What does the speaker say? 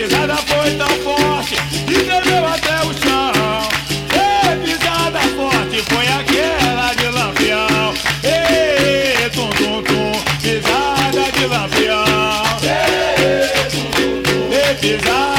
pisada foi tão forte que tremeu até o chão. Ei, pisada forte foi aquela de Lampião. Ei, tum, tum, tum, pisada de Lampião. Ei, pisada